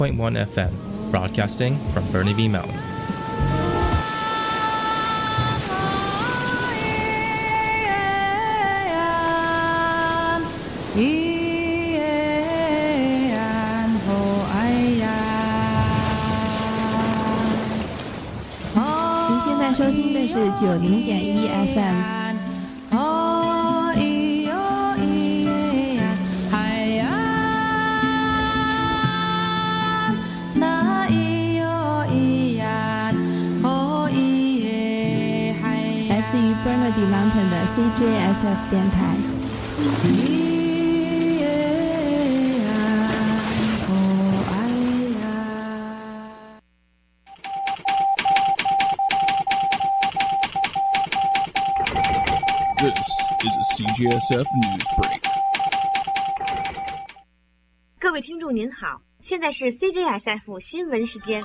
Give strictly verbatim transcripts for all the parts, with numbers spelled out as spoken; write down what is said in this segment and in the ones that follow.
point one F M, broadcasting from Burnaby Mountain. 您现在收听的是九零点一 F M。Burnaby Mountain 的 C J S F 电台。 This is a C J S F news break. 各位听众您好，现在是 C J S F 新闻时间。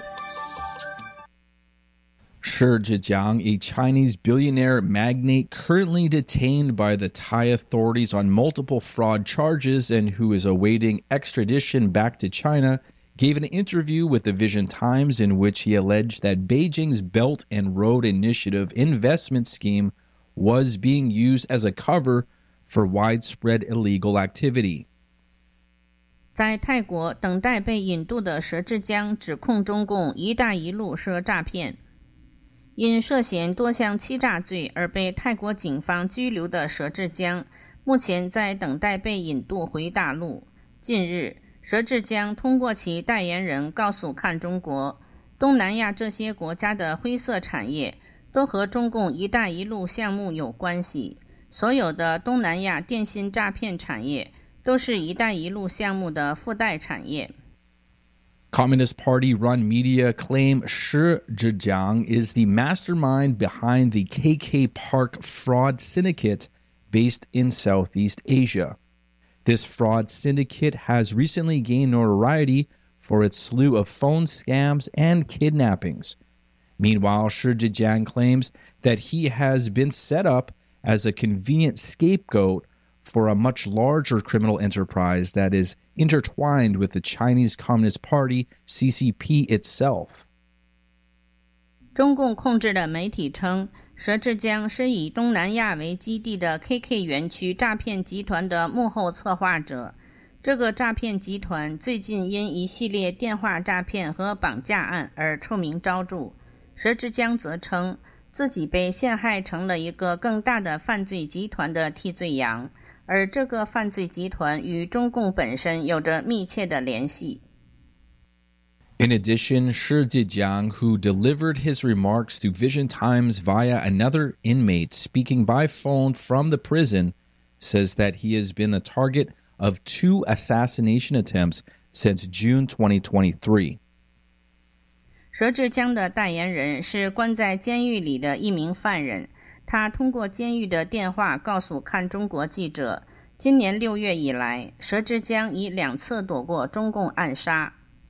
Shi Zhejiang, a Chinese billionaire magnate currently detained by the Thai authorities on multiple fraud charges and who is awaiting extradition back to China, gave an interview with the Vision Times in which he alleged that Beijing's Belt and Road Initiative investment scheme was being used as a cover for widespread illegal activity. 在泰国等待被引渡的佘志江指控中共“一带一路”涉诈骗。因涉嫌多项欺诈罪而被泰国警方拘留的佘志江，目前在等待被引渡回大陆。近日，佘志江通过其代言人告诉看中国，东南亚这些国家的灰色产业都和中共“一带一路”项目有关系，所有的东南亚电信诈骗产业都是“一带一路”项目的附带产业。 Communist Party-run media claim Shi Zhejiang is the mastermind behind the K K Park fraud syndicate based in Southeast Asia. This fraud syndicate has recently gained notoriety for its slew of phone scams and kidnappings. Meanwhile, Shi Zhejiang claims that he has been set up as a convenient scapegoat for a much larger criminal enterprise that is intertwined with the Chinese Communist Party, C C P, itself. 中共控制的媒体称，佘志江是以东南亚为基地的 K K 园区诈骗集团的幕后策划者。这个诈骗集团最近因一系列电话诈骗和绑架案而臭名昭著。佘志江则称自己被陷害成了一个更大的犯罪集团的替罪羊。而这个犯罪集团与中共本身有着密切的联系。 In addition, Shi Zhejiang, who delivered his remarks to Vision Times via another inmate speaking by phone from the prison, says that he has been the target of two assassination attempts since June twenty twenty-three. 佘志江的代言人是关在监狱里的一名犯人。他通过监狱的电话告诉看中国记者，今年六月以来，佘志江已两次躲过中共暗杀。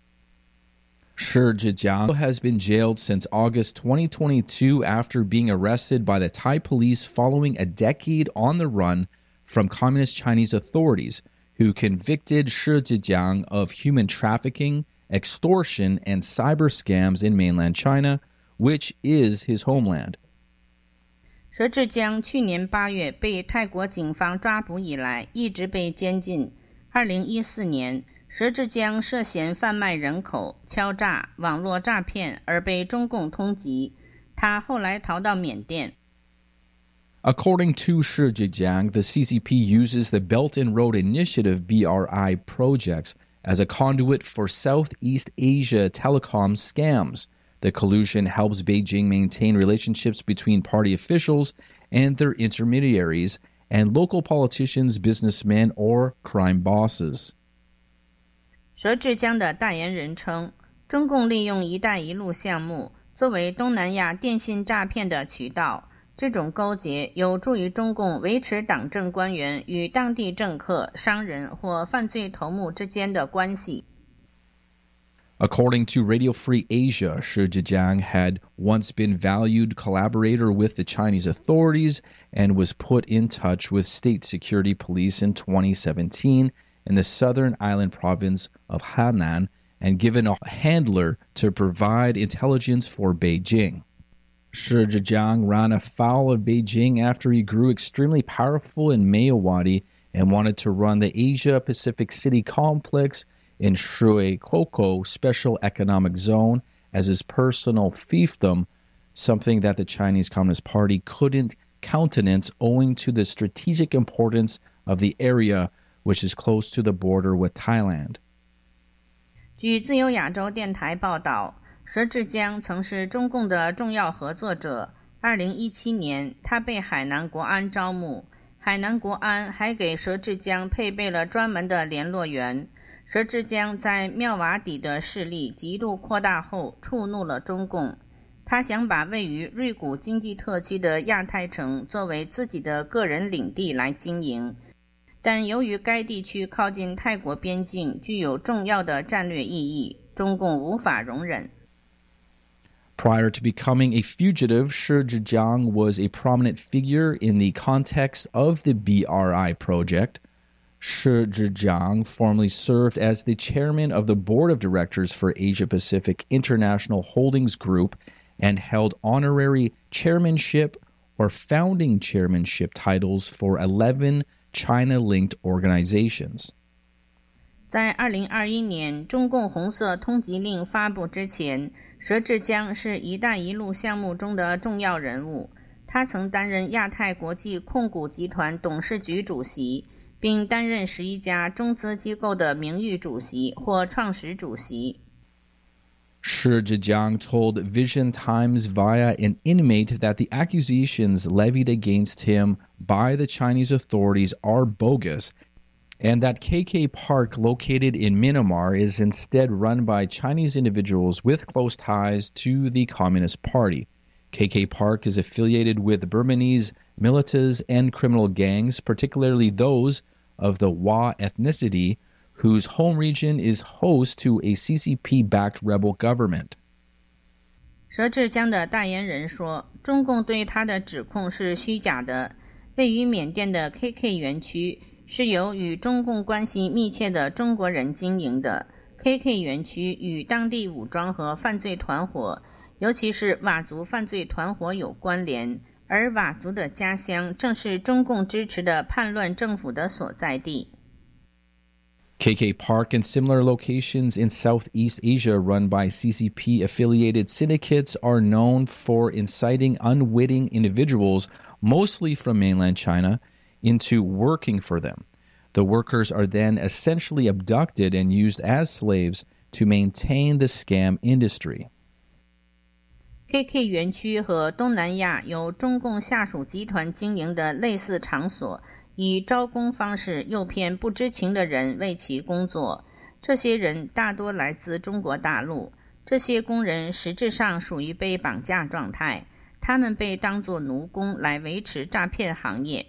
Shi Zhejiang has been jailed since August twenty twenty-two after being arrested by the Thai police following a decade on the run from Communist Chinese authorities, who convicted Shi Zhejiang of human trafficking, extortion, and cyber scams in mainland China, which is his homeland. 佘志江去年八月被泰国警方抓捕以来，一直被监禁。二零一四年，佘志江涉嫌贩卖人口、敲诈、网络诈骗而被中共通缉。他后来逃到缅甸。 According to Shi Zhejiang, the C C P uses the Belt and Road Initiative B R I projects as a conduit for Southeast Asia telecom scams. The collusion helps Beijing maintain relationships between party officials and their intermediaries and local politicians, businessmen, or crime bosses. 佘志江的代言人称，中共利用“一带一路”项目作为东南亚电信诈骗的渠道，这种勾结有助于中共维持党政官员与当地政客、商人或犯罪头目之间的关系。 According to Radio Free Asia, Shi Zhejiang had once been valued collaborator with the Chinese authorities and was put in touch with state security police in twenty seventeen in the southern island province of Henan and given a handler to provide intelligence for Beijing. Shi Zhejiang ran afoul of Beijing after he grew extremely powerful in Mayawati and wanted to run the Asia-Pacific City Complex in Shui-Koko Special Economic Zone as his personal fiefdom, something that the Chinese Communist Party couldn't countenance owing to the strategic importance of the area, which is close to the border with Thailand. 据自由亚洲电台报道，佘志江曾是中共的重要合作者。二零一七年，他被海南国安招募，海南国安还给佘志江配备了专门的联络员。佘志江在妙瓦底的势力极度扩大后，触怒了中共。他想把位于瑞谷经济特区的亚太城作为自己的个人领地来经营，但由于该地区靠近泰国边境，具有重要的战略意义，中共无法容忍。 Prior to becoming a fugitive, Shi Zhejiang was a prominent figure in the context of the B R I project. Shi Zhejiang formerly served as the chairman of the board of directors for Asia Pacific International Holdings Group and held honorary chairmanship or founding chairmanship titles for eleven China-linked organizations. 在二零二一年中共红色通缉令发布之前，佘志江是一带一路项目中的重要人物。他曾担任亚太国际控股集团董事局主席，并担任十一家中资机构的名誉主席或创始主席。 Shi Zhejiang told Vision Times via an inmate that the accusations levied against him by the Chinese authorities are bogus, and that K K Park located in Myanmar is instead run by Chinese individuals with close ties to the Communist Party. K K Park is affiliated with Burmese militias and criminal gangs, particularly those of the Wa ethnicity, whose home region is host to a C C P-backed rebel government. 佘志江的代言人说，中共对他的指控是虚假的。位于缅甸的 K K 园区是由与中共关系密切的中国人经营的。K K 园区与当地武装和犯罪团伙，尤其是佤族犯罪团伙有关联，而佤族的家乡正是中共支持的叛乱政府的所在地。 K K Park and similar locations in Southeast Asia run by C C P-affiliated syndicates are known for inciting unwitting individuals, mostly from mainland China, into working for them. The workers are then essentially abducted and used as slaves to maintain the scam industry. K K 园区和东南亚由中共下属集团经营的类似场所，以招工方式诱骗不知情的人为其工作。这些人大多来自中国大陆，这些工人实质上属于被绑架状态，他们被当作奴工来维持诈骗行业。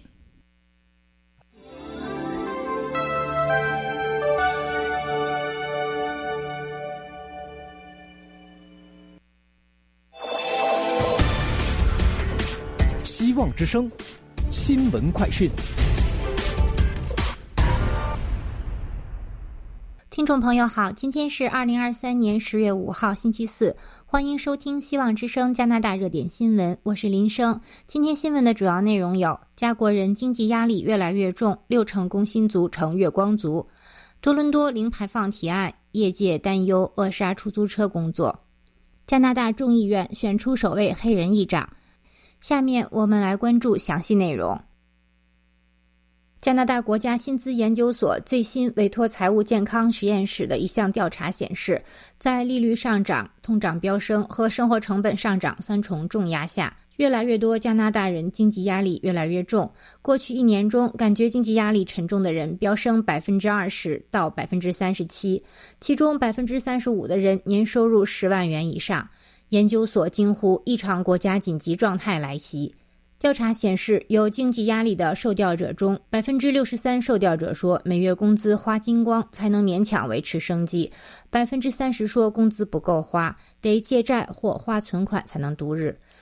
希望之声新闻快讯。 听众朋友好，今天是二零二三年十月五号星期四，欢迎收听希望之声加拿大热点新闻，我是林生。今天新闻的主要内容有：加国人经济压力越来越重，六成工薪族成月光族；多伦多零排放提案，业界担忧扼杀出租车工作；加拿大众议院选出首位黑人议长。下面我们来关注详细内容。加拿大国家薪资研究所最新委托财务健康实验室的一项调查显示，在利率上涨、通胀飙升和生活成本上涨三重重压下，越来越多加拿大人经济压力越来越重。过去一年中，感觉经济压力沉重的人飙升 百分之二十 到 百分之三十七， 其中 百分之三十五 的人年收入十万元以上。研究所惊呼一场国家紧急状态来袭。调查显示，有经济压力的受调者中 百分之六十三 受调者说每月工资花精光才能勉强维持生计， 百分之三十 说工资不够花，得借债或花存款才能度日。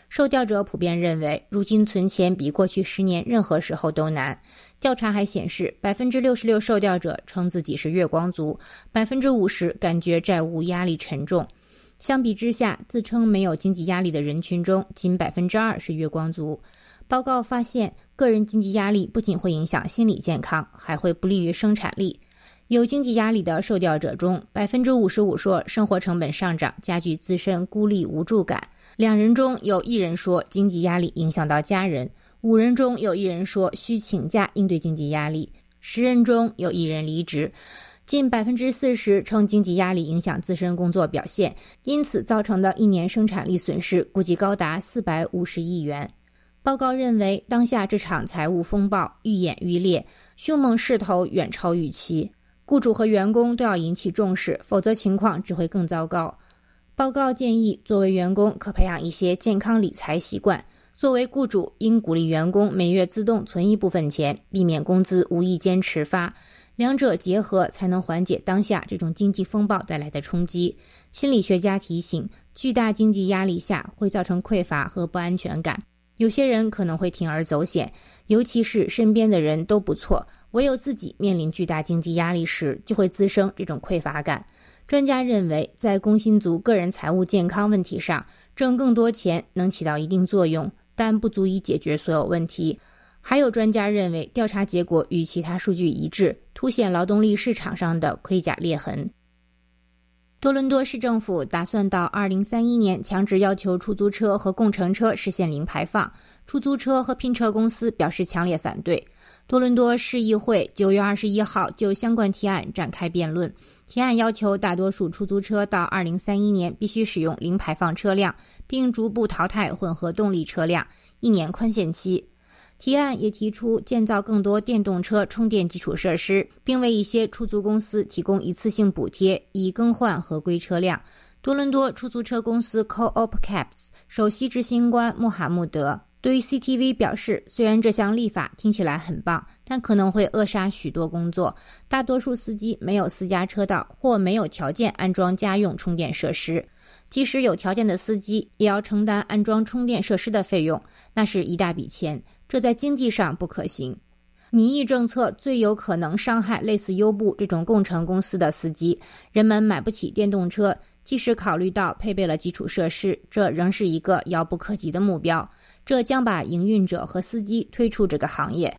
受调者普遍认为，如今存钱比过去十年任何时候都难。调查还显示， 百分之六十六 受调者称自己是月光族， 百分之五十 感觉债务压力沉重。相比之下，自称没有经济压力的人群中，仅 百分之二 是月光族。报告发现，个人经济压力不仅会影响心理健康，还会不利于生产力。有经济压力的受调者中， 百分之五十五 说生活成本上涨加剧自身孤立无助感，两人中有一人说经济压力影响到家人，五人中有一人说需请假应对经济压力，十人中有一人离职。近 百分之四十 称经济压力影响自身工作表现，因此造成的一年生产力损失估计高达四百五十亿元。报告认为，当下这场财务风暴愈演愈烈，凶猛势头远超预期，雇主和员工都要引起重视，否则情况只会更糟糕。报告建议，作为员工可培养一些健康理财习惯，作为雇主应鼓励员工每月自动存一部分钱，避免工资无意间迟发，两者结合才能缓解当下这种经济风暴带来的冲击。心理学家提醒，巨大经济压力下会造成匮乏和不安全感，有些人可能会铤而走险，尤其是身边的人都不错，唯有自己面临巨大经济压力时，就会滋生这种匮乏感。专家认为，在工薪族个人财务健康问题上，挣更多钱能起到一定作用，但不足以解决所有问题。还有专家认为，调查结果与其他数据一致，凸显劳动力市场上的盔甲裂痕。多伦多市政府打算到二零三一年强制要求出租车和共乘车实现零排放，出租车和拼车公司表示强烈反对。多伦多市议会九月二十一号就相关提案展开辩论，提案要求大多数出租车到二零三一年必须使用零排放车辆，并逐步淘汰混合动力车辆，一年宽限期。提案也提出建造更多电动车充电基础设施，并为一些出租公司提供一次性补贴，以更换合规车辆。多伦多出租车公司 Co-op Cabs 首席执行官穆罕默德对 C T V 表示，虽然这项立法听起来很棒，但可能会扼杀许多工作。大多数司机没有私家车道或没有条件安装家用充电设施，即使有条件的司机也要承担安装充电设施的费用，那是一大笔钱，这在经济上不可行。拟议政策最有可能伤害类似优步这种共乘公司的司机，人们买不起电动车，即使考虑到配备了基础设施，这仍是一个遥不可及的目标，这将把营运者和司机推出这个行业。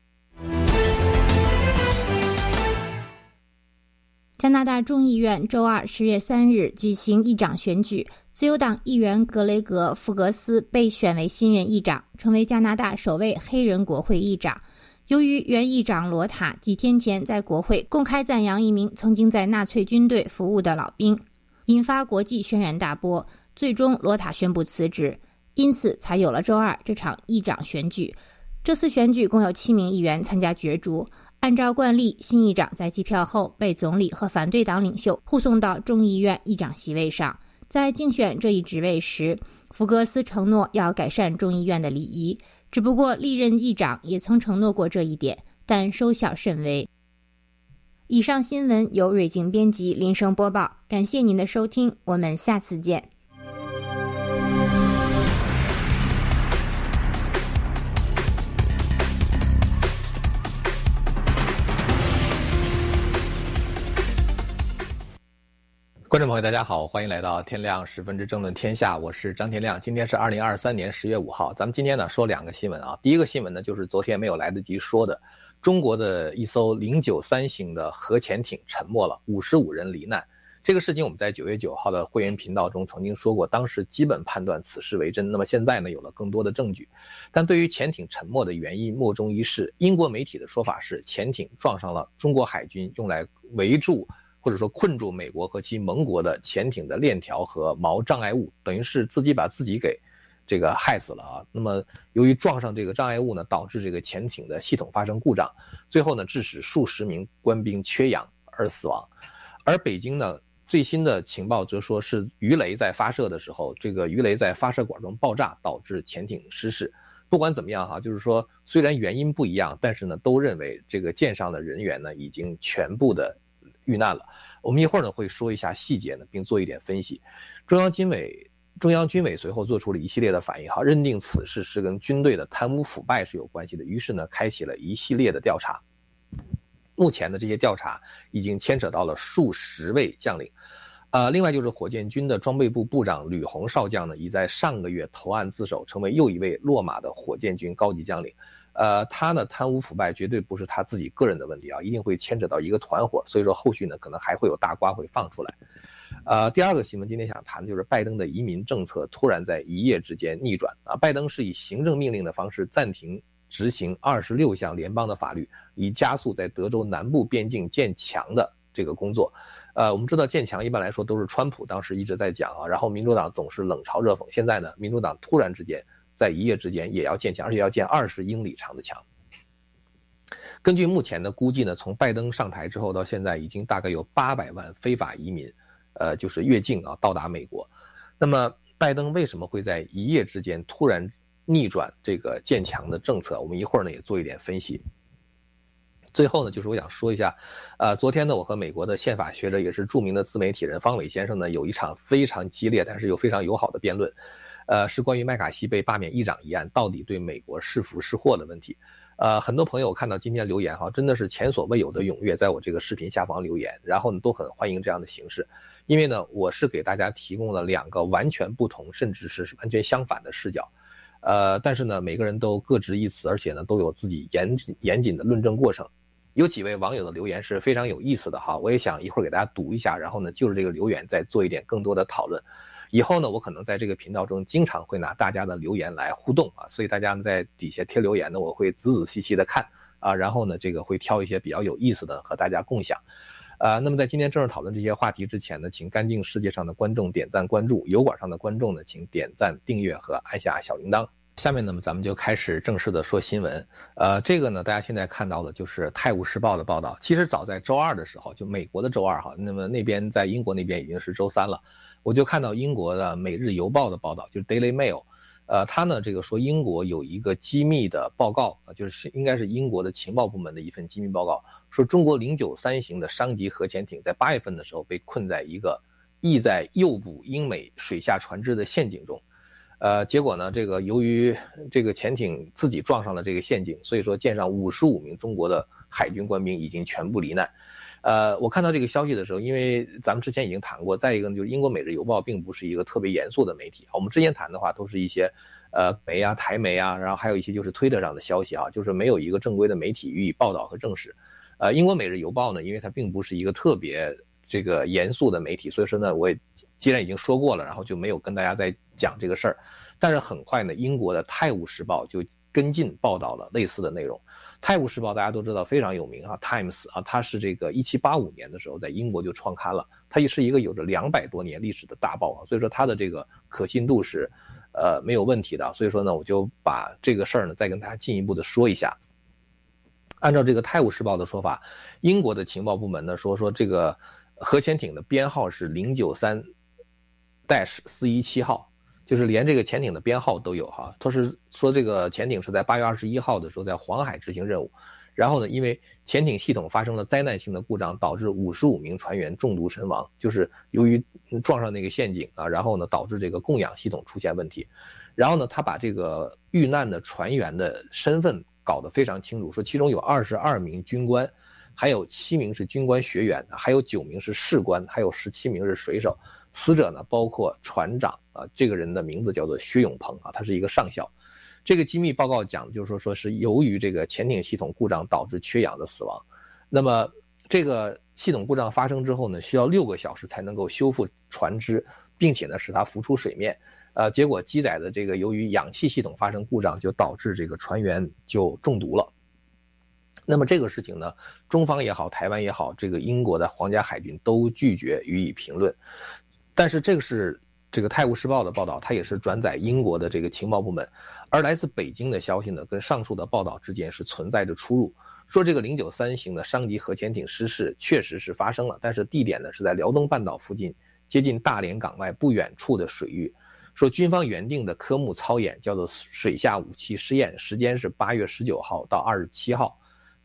加拿大众议院周二十月三日举行议长选举，自由党议员格雷格·福格斯被选为新任议长，成为加拿大首位黑人国会议长。由于原议长罗塔几天前在国会公开赞扬一名曾经在纳粹军队服务的老兵，引发国际轩然大波，最终罗塔宣布辞职，因此才有了周二这场议长选举。这次选举共有七名议员参加角逐，按照惯例，新议长在计票后被总理和反对党领袖护送到众议院议长席位上。在竞选这一职位时，福格斯承诺要改善众议院的礼仪，只不过历任议长也曾承诺过这一点，但收效甚微。以上新闻由瑞静编辑，林生播报，感谢您的收听，我们下次见。 观众朋友大家好，欢迎来到天亮十分之政论天下，我是张天亮。今天是二零二三年十月五号，咱们今天呢说两个新闻啊。第一个新闻呢就是昨天没有来得及说的，中国的一艘零九三型的核潜艇沉没了，五十五人罹难。这个事情我们在九月九号的会员频道中曾经说过，当时基本判断此事为真。那么现在呢有了更多的证据，但对于潜艇沉没的原因莫衷一是。英国媒体的说法是，潜艇撞上了中国海军用来围住或者说困住美国和其盟国的潜艇的链条和锚障碍物，等于是自己把自己给这个害死了啊。那么由于撞上这个障碍物呢，导致这个潜艇的系统发生故障，最后呢致使数十名官兵缺氧而死亡。而北京呢最新的情报则说是鱼雷在发射的时候，这个鱼雷在发射管中爆炸，导致潜艇失事。不管怎么样哈，就是说虽然原因不一样，但是呢都认为这个舰上的人员呢已经全部的遇难了。我们一会儿呢会说一下细节呢，并做一点分析。中央军委中央军委随后做出了一系列的反应，哈，认定此事是跟军队的贪污腐败是有关系的，于是呢，开启了一系列的调查。目前的这些调查已经牵扯到了数十位将领。呃，另外就是火箭军的装备部部长吕红少将呢，已在上个月投案自首，成为又一位落马的火箭军高级将领。呃，他呢贪污腐败绝对不是他自己个人的问题啊，一定会牵扯到一个团伙，所以说后续呢可能还会有大瓜会放出来。呃，第二个新闻今天想谈的就是拜登的移民政策突然在一夜之间逆转啊，拜登是以行政命令的方式暂停执行二十六项联邦的法律，以加速在德州南部边境建墙的这个工作。呃，我们知道建墙一般来说都是川普当时一直在讲啊，然后民主党总是冷嘲热讽。现在呢，民主党突然之间在一夜之间也要建墙，而且要建二十英里长的墙。根据目前的估计呢，从拜登上台之后到现在，已经大概有八百万非法移民，呃，就是越境啊到达美国。那么拜登为什么会在一夜之间突然逆转这个建墙的政策？我们一会儿呢也做一点分析。最后呢，就是我想说一下，呃，昨天呢，我和美国的宪法学者也是著名的自媒体人方伟先生呢，有一场非常激烈但是又非常友好的辩论，呃，是关于麦卡锡被罢免议长一案到底对美国是福是祸的问题。呃，很多朋友看到今天留言哈，真的是前所未有的踊跃，在我这个视频下方留言，然后呢都很欢迎这样的形式，因为呢，我是给大家提供了两个完全不同，甚至是完全相反的视角。呃，但是呢，每个人都各执一词，而且呢，都有自己严严谨的论证过程。有几位网友的留言是非常有意思的哈，我也想一会儿给大家读一下，然后呢，就是这个留言再做一点更多的讨论。以后呢，我可能在这个频道中经常会拿大家的留言来互动啊，所以大家在底下贴留言呢，我会仔仔细细的看啊，然后呢，这个会挑一些比较有意思的和大家共享。呃，那么在今天正式讨论这些话题之前呢，请干净世界上的观众点赞关注，油管上的观众呢，请点赞订阅和按下小铃铛。下面呢，咱们就开始正式的说新闻。呃，这个呢，大家现在看到的就是《泰晤士报》的报道。其实早在周二的时候，就美国的周二哈，那么那边在英国那边已经是周三了，我就看到英国的《每日邮报》的报道，就是 Daily Mail， 呃，他呢这个说英国有一个机密的报告啊，就是应该是英国的情报部门的一份机密报告，说中国零九三型的商级核潜艇在八月份的时候被困在一个意在诱捕英美水下船只的陷阱中。呃，结果呢，这个由于这个潜艇自己撞上了这个陷阱，所以说舰上五十五名中国的海军官兵已经全部罹难。呃，我看到这个消息的时候，因为咱们之前已经谈过，再一个呢，就是英国《每日邮报》并不是一个特别严肃的媒体，我们之前谈的话都是一些呃媒啊、台媒啊，然后还有一些就是推特上的消息啊，就是没有一个正规的媒体予以报道和证实。呃，英国《每日邮报》呢，因为它并不是一个特别这个严肃的媒体，所以说呢，我也既然已经说过了，然后就没有跟大家再讲这个事儿。但是很快呢，英国的《泰晤士报》就跟进报道了类似的内容。《泰晤士报》大家都知道非常有名啊 ，Times 啊，它是这个一七八五年的时候在英国就创刊了，它也是一个有着两百多年历史的大报啊，所以说它的这个可信度是呃没有问题的。所以说呢，我就把这个事儿呢再跟大家进一步的说一下。按照这个《泰晤士报》的说法，英国的情报部门呢说说这个核潜艇的编号是零九三 四一七号。就是连这个潜艇的编号都有哈，他是说这个潜艇是在八月二十一号的时候在黄海执行任务，然后呢，因为潜艇系统发生了灾难性的故障，导致五十五名船员中毒身亡，就是由于撞上那个陷阱啊，然后呢导致这个供氧系统出现问题，然后呢他把这个遇难的船员的身份搞得非常清楚，说其中有二十二名军官，还有七名是军官学员，还有九名是士官，还有十七名是水手。死者呢，包括船长啊，这个人的名字叫做薛永鹏啊，他是一个上校。这个机密报告讲，就是说说是由于这个潜艇系统故障导致缺氧的死亡。那么这个系统故障发生之后呢，需要六个小时才能够修复船只，并且呢使它浮出水面。呃，结果机载的这个由于氧气系统发生故障，就导致这个船员就中毒了。那么这个事情呢，中方也好，台湾也好，这个英国的皇家海军都拒绝予以评论。但是这个是这个《泰晤士报》的报道，它也是转载英国的这个情报部门，而来自北京的消息呢，跟上述的报道之间是存在着出入。说这个零九三型的商级核潜艇失事确实是发生了，但是地点呢是在辽东半岛附近，接近大连港外不远处的水域。说军方原定的科目操演叫做水下武器试验，时间是八月十九号到二十七号，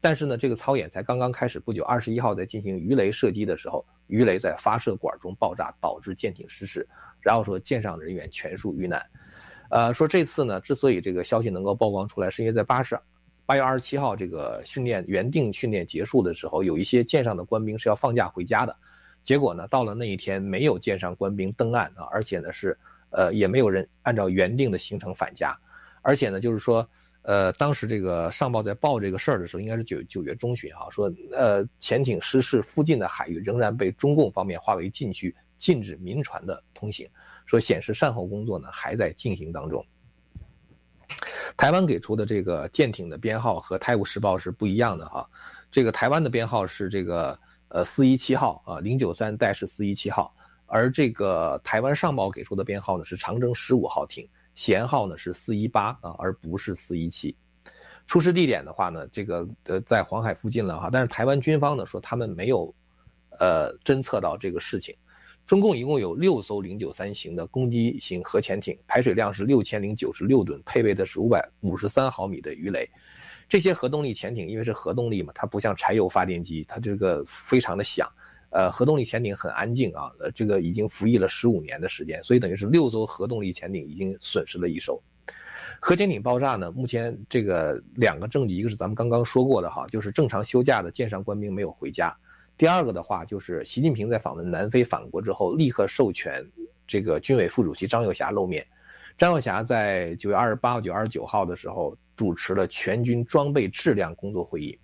但是呢，这个操演才刚刚开始不久，二十一号在进行鱼雷射击的时候，鱼雷在发射管中爆炸，导致舰艇失事，然后说舰上人员全数遇难。呃，说这次呢，之所以这个消息能够曝光出来，是因为在八十八月二十七号这个训练原定训练结束的时候，有一些舰上的官兵是要放假回家的，结果呢，到了那一天没有舰上官兵登岸啊，而且呢是呃也没有人按照原定的行程返家，而且呢就是说。呃，当时这个上报在报这个事儿的时候，应该是九九月中旬哈，说呃潜艇失事附近的海域仍然被中共方面划为禁区，禁止民船的通行，说显示善后工作呢还在进行当中。台湾给出的这个舰艇的编号和《泰晤士报》是不一样的哈，这个台湾的编号是这个呃四一七号啊零九三-四一七号，而这个台湾上报给出的编号呢是长征十五号艇。舷号呢是四一八啊，而不是四一七。出事地点的话呢，这个呃在黄海附近了哈，但是台湾军方呢说他们没有呃侦测到这个事情。中共一共有六艘零九三型的攻击型核潜艇，排水量是六千零九十六吨，配备的是五百五十三毫米的鱼雷。这些核动力潜艇因为是核动力嘛，它不像柴油发电机，它这个非常的响。呃，核动力潜艇很安静啊，呃，这个已经服役了十五年的时间，所以等于是六艘核动力潜艇已经损失了一艘。核潜艇爆炸呢，目前这个两个证据，一个是咱们刚刚说过的哈，就是正常休假的舰上官兵没有回家；第二个的话，就是习近平在访问南非返国之后，立刻授权这个军委副主席张又侠露面。张又侠在九月二十八号、九月二十九号的时候主持了全军装备质量工作会议。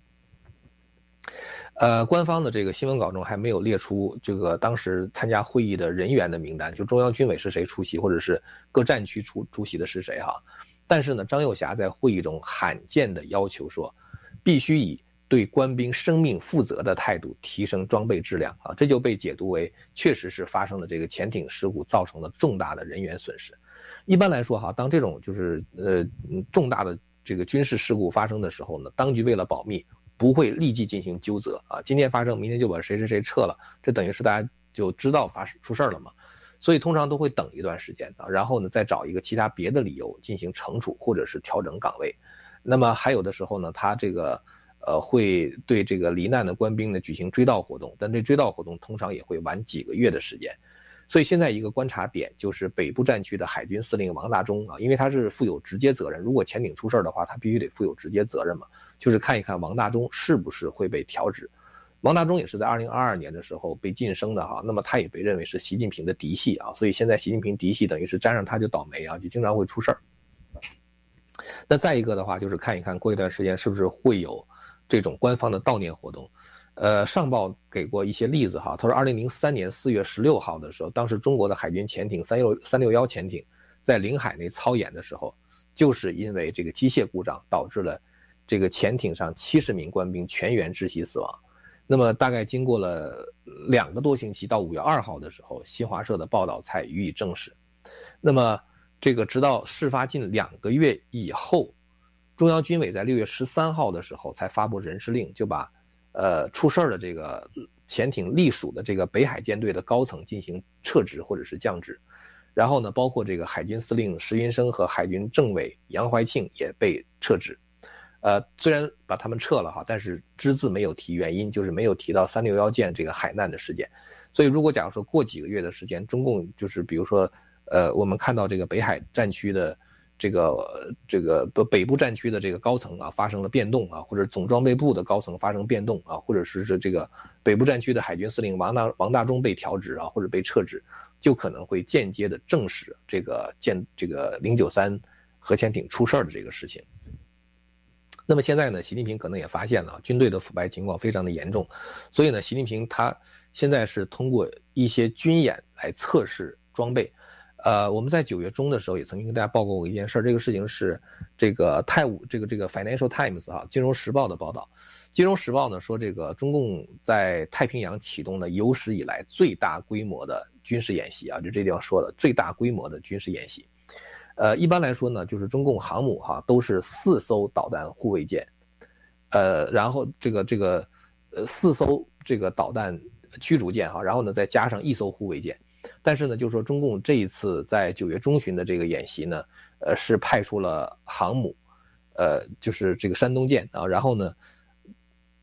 呃，官方的这个新闻稿中还没有列出这个当时参加会议的人员的名单，就中央军委是谁出席，或者是各战区出出席的是谁哈。但是呢，张又侠在会议中罕见的要求说，必须以对官兵生命负责的态度提升装备质量啊，这就被解读为确实是发生的这个潜艇事故造成了重大的人员损失。一般来说哈，当这种就是呃重大的这个军事事故发生的时候呢，当局为了保密，不会立即进行纠责啊，今天发生，明天就把谁谁谁撤了，这等于是大家就知道发生出事了嘛，所以通常都会等一段时间啊，然后呢再找一个其他别的理由进行惩处或者是调整岗位。那么还有的时候呢，他这个呃会对这个罹难的官兵呢举行追悼活动，但这追悼活动通常也会晚几个月的时间。所以现在一个观察点就是北部战区的海军司令王大中啊，因为他是负有直接责任，如果潜艇出事的话，他必须得负有直接责任嘛，就是看一看王大中是不是会被调职。王大中也是在二零二二年的时候被晋升的哈，那么他也被认为是习近平的嫡系啊，所以现在习近平嫡系等于是沾上他就倒霉啊，就经常会出事儿。那再一个的话就是看一看过一段时间是不是会有这种官方的悼念活动。呃，上报给过一些例子哈，他说二零零三年四月十六号的时候，当时中国的海军潜艇三六三六幺潜艇在领海内操演的时候，就是因为这个机械故障导致了这个潜艇上七十名官兵全员窒息死亡。那么大概经过了两个多星期，到五月二号的时候，新华社的报道才予以证实。那么这个直到事发近两个月以后，中央军委在六月十三号的时候才发布人事令，就把呃，出事的这个潜艇隶属的这个北海舰队的高层进行撤职或者是降职，然后呢，包括这个海军司令石云生和海军政委杨怀庆也被撤职。呃，虽然把他们撤了哈，但是只字没有提原因，就是没有提到三六幺舰这个海难的事件。所以，如果假如说过几个月的时间，中共就是比如说，呃，我们看到这个北海战区的。这个这个北部战区的这个高层啊发生了变动啊，或者总装备部的高层发生变动啊，或者是这个北部战区的海军司令王大王大中被调职啊，或者被撤职，就可能会间接的证实这个舰这个零九三核潜艇出事的这个事情。那么现在呢，习近平可能也发现了军队的腐败情况非常的严重，所以呢，习近平他现在是通过一些军演来测试装备。呃，我们在九月中的时候也曾经跟大家报告过一件事，这个事情是这个泰晤这个这个 Financial Times 哈，金融时报的报道。金融时报呢说，这个中共在太平洋启动了有史以来最大规模的军事演习啊，就这地方说了最大规模的军事演习。呃，一般来说呢，就是中共航母哈都是四艘导弹护卫舰，呃，然后这个这个呃四艘这个导弹驱逐舰哈，然后呢再加上一艘护卫舰。但是呢，就是说中共这一次在九月中旬的这个演习呢，呃，是派出了航母，呃，就是这个山东舰啊，然后呢，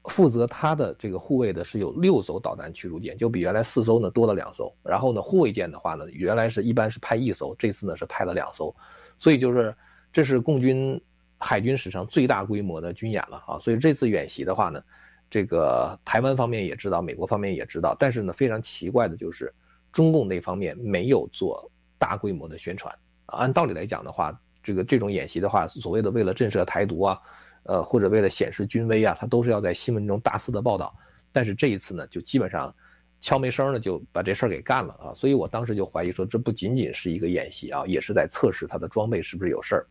负责它的这个护卫的是有六艘导弹驱逐舰，就比原来四艘呢多了两艘。然后呢，护卫舰的话呢，原来是一般是派一艘，这次呢是派了两艘，所以就是这是共军海军史上最大规模的军演了啊。所以这次演习的话呢，这个台湾方面也知道，美国方面也知道，但是呢，非常奇怪的就是中共那方面没有做大规模的宣传啊。按道理来讲的话，这个这种演习的话，所谓的为了震慑台独啊。呃，或者为了显示军威啊，他都是要在新闻中大肆的报道。但是这一次呢，就基本上悄没声的就把这事儿给干了啊。所以我当时就怀疑说，这不仅仅是一个演习啊，也是在测试他的装备是不是有事儿。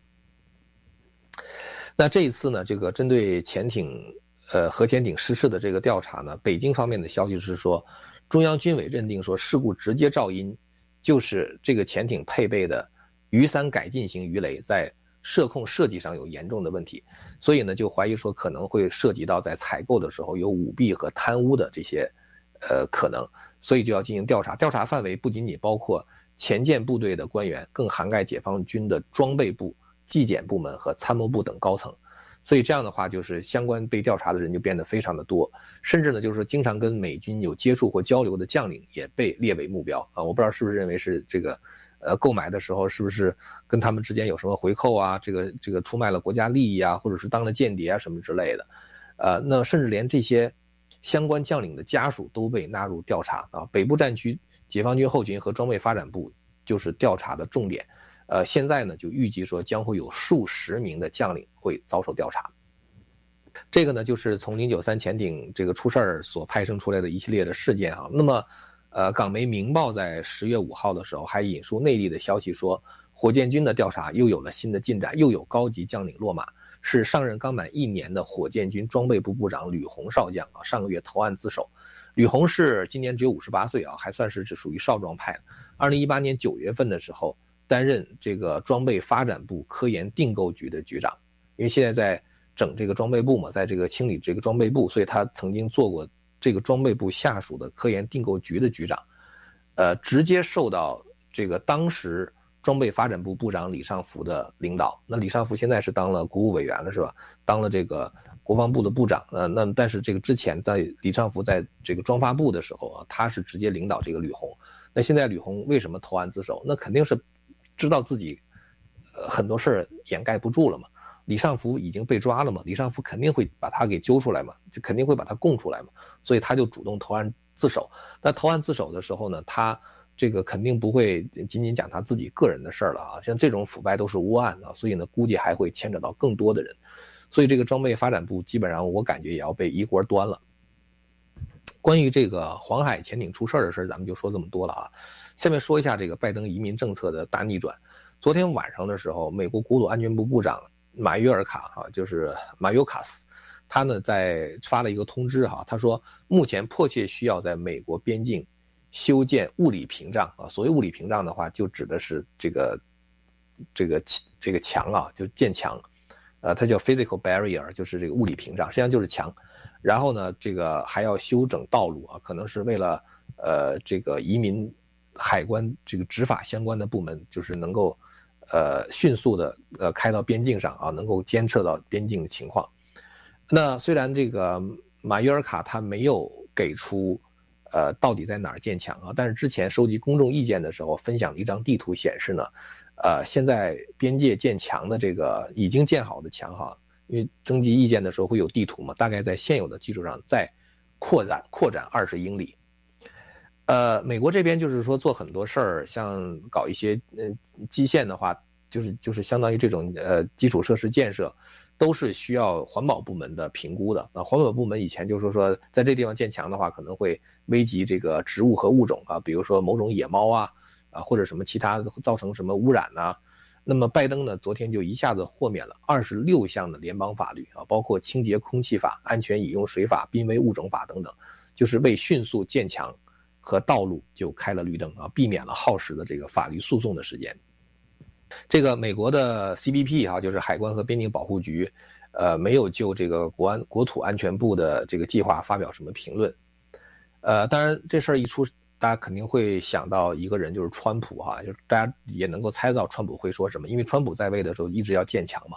那这一次呢，这个针对潜艇呃核潜艇失事的这个调查呢，北京方面的消息是说，中央军委认定说事故直接肇因就是这个潜艇配备的鱼三改进型鱼雷在射控设计上有严重的问题，所以呢就怀疑说可能会涉及到在采购的时候有舞弊和贪污的这些呃可能，所以就要进行调查。调查范围不仅仅包括前舰部队的官员，更涵盖解放军的装备部、纪检部门和参谋部等高层。所以这样的话，就是相关被调查的人就变得非常的多，甚至呢就是说经常跟美军有接触或交流的将领也被列为目标啊。我不知道是不是认为是这个呃，购买的时候是不是跟他们之间有什么回扣啊？这个这个出卖了国家利益啊，或者是当了间谍啊什么之类的，呃，那甚至连这些相关将领的家属都被纳入调查啊。北部战区解放军后勤和装备发展部就是调查的重点，呃，现在呢就预计说将会有数十名的将领会遭受调查。这个呢就是从零九三潜艇这个出事儿所派生出来的一系列的事件啊。那么。呃，港媒《明报》在十月五号的时候还引述内地的消息说，火箭军的调查又有了新的进展，又有高级将领落马，是上任刚满一年的火箭军装备部部长吕红少将啊，上个月投案自首。吕红是今年只有五十八岁啊，还算是只属于少壮派。二零一八年九月份的时候，担任这个装备发展部科研订购局的局长，因为现在在整这个装备部嘛，在这个清理这个装备部，所以他曾经做过这个装备部下属的科研订购局的局长，呃，直接受到这个当时装备发展部部长李尚福的领导。那李尚福现在是当了国务委员了，是吧？当了这个国防部的部长。呃，那但是这个之前在李尚福在这个装发部的时候啊，他是直接领导这个吕红。那现在吕红为什么投案自首？那肯定是知道自己呃很多事儿掩盖不住了嘛。李尚福已经被抓了嘛，李尚福肯定会把他给揪出来嘛，就肯定会把他供出来嘛，所以他就主动投案自首。那投案自首的时候呢，他这个肯定不会仅仅讲他自己个人的事儿了啊，像这种腐败都是窝案啊，所以呢，估计还会牵扯到更多的人，所以这个装备发展部基本上我感觉也要被一锅端了。关于这个黄海潜艇出事的事儿，咱们就说这么多了啊。下面说一下这个拜登移民政策的大逆转。昨天晚上的时候，美国国土安全部部长马约尔卡哈，就是马尤卡斯，他呢在发了一个通知哈，他说目前迫切需要在美国边境修建物理屏障啊。所谓物理屏障的话，就指的是这个这个这个墙啊，就建墙，呃，它叫 physical barrier， 就是这个物理屏障，实际上就是墙。然后呢，这个还要修整道路啊，可能是为了呃这个移民海关这个执法相关的部门，就是能够。呃，迅速的呃开到边境上啊，能够监测到边境的情况。那虽然这个马约尔卡他没有给出呃到底在哪儿建墙啊，但是之前收集公众意见的时候分享了一张地图，显示呢，呃现在边界建墙的这个已经建好的墙哈，因为征集意见的时候会有地图嘛，大概在现有的基础上再扩展扩展二十英里。呃，美国这边就是说做很多事儿，像搞一些呃基线的话，就是就是相当于这种呃基础设施建设，都是需要环保部门的评估的。啊，环保部门以前就是说在这地方建墙的话，可能会危及这个植物和物种啊，比如说某种野猫啊，啊或者什么其他造成什么污染呐、啊。那么拜登呢，昨天就一下子豁免了二十六项的联邦法律啊，包括清洁空气法、安全饮用水法、濒危物种法等等，就是为迅速建墙和道路就开了绿灯啊，避免了耗时的这个法律诉讼的时间。这个美国的 C B P 哈、啊，就是海关和边境保护局，呃，没有就这个国安国土安全部的这个计划发表什么评论。呃，当然这事儿一出，大家肯定会想到一个人，就是川普哈、啊，就是大家也能够猜到川普会说什么，因为川普在位的时候一直要建墙嘛。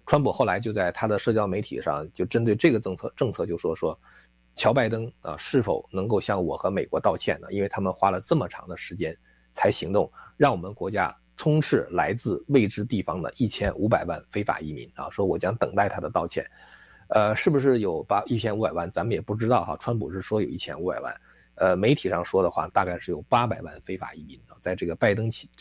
川普后来就在他的社交媒体上就针对这个政策政策就说说，乔拜登啊是否能够向我和美国道歉呢？因为他们花了这么长的时间才行动，让我们国家充斥来自未知地方的一千五百万非法移民啊，说我将等待他的道歉。呃，是不是有八一千五百万？咱们也不知道哈。川普是说有一千五百万，呃，媒体上说的话大概是有八百万非法移民啊，在这个拜登期